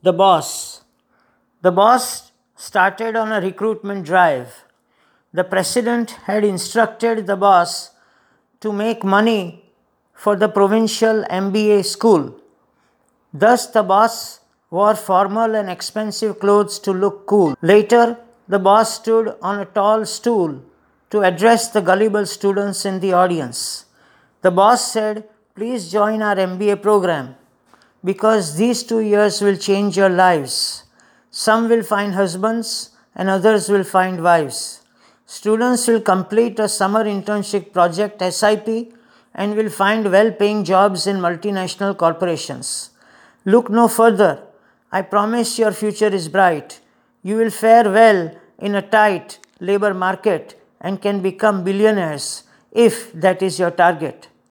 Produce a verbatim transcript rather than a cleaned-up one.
The boss. The boss started on a recruitment drive. The president had instructed the boss to make money for the provincial M B A school. Thus, the boss wore formal and expensive clothes to look cool. Later, the boss stood on a tall stool to address the gullible students in the audience. The boss said, "Please join our M B A program, because these two years will change your lives. Some will find husbands and others will find wives. Students will complete a summer internship project S I P and will find well-paying jobs in multinational corporations. Look no further. I promise your future is bright. You will fare well in a tight labor market and can become billionaires if that is your target."